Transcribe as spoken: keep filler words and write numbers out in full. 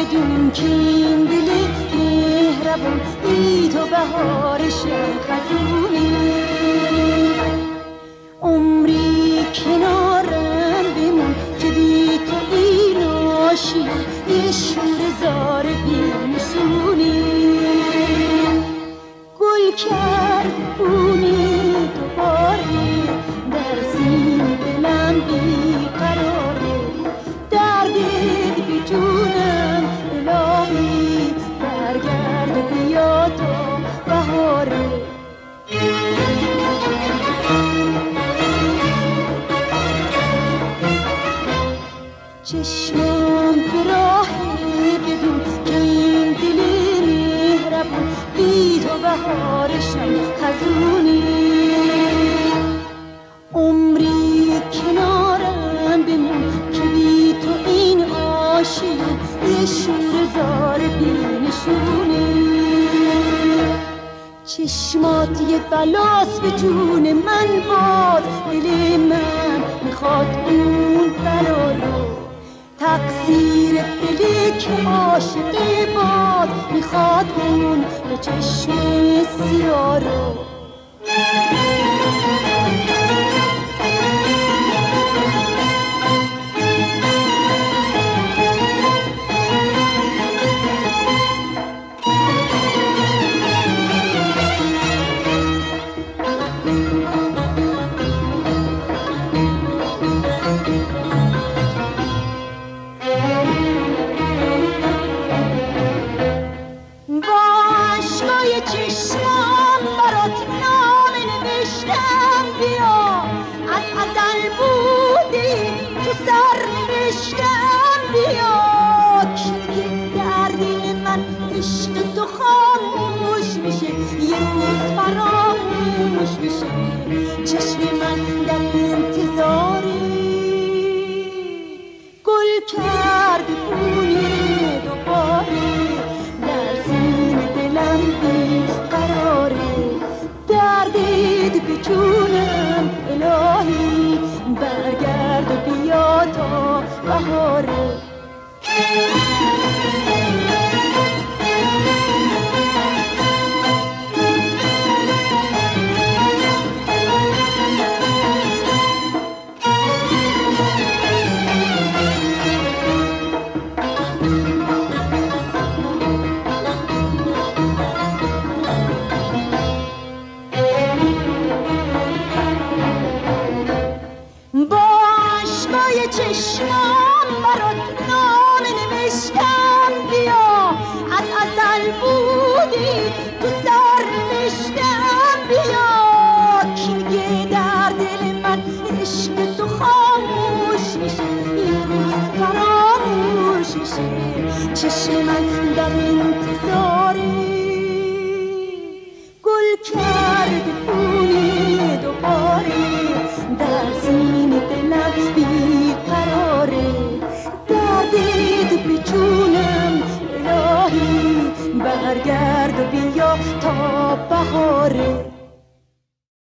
بدون که این دل مهربون بی تو بهارشم خزونی. عمری کنارم بمون که بی تو این عاشق یه شور زار بی نشونی. گل کرد بونی دوباره در سینه دلم بی قراره. دردت بی جونم الهی برگرد بیا تو بهاره. چشمم به راهی بدون که این دل مهربون بی تو بهارشم خزونی. عمری کنارم بمون که بی تو این عاشق یه شور زار بی نشونی. چشمات یه بلاس به جون من باد، دل من میخواد اون بلا رو. تقصیر دلی که عاشقی باد میخواد اون به چشم سیاه رو. چشمم برات نامه نوشتم بیا، از ازل بودی تو سر نوشتم بیا. که در دل من عشق تو خاموش میشه یه روز فراموش میشه. چشم من در انتظاری گل کرد بونی دوباره در سینه دلم بی قراره. دردت به جونم الهی برگرد و بیا تا بهاره. چشمم برات نامه نوشتم بیا، از ازل بودی تو سر نوشتم بیا. کی میگه در دل من عشق تو خاموش میشه یه روز فراموش میشه. چشم من در انتظاری گل کرد بونی دوباره در سینه دلم بی قراره. دردت به جونم الهی برگرد و بیا تا بهاره.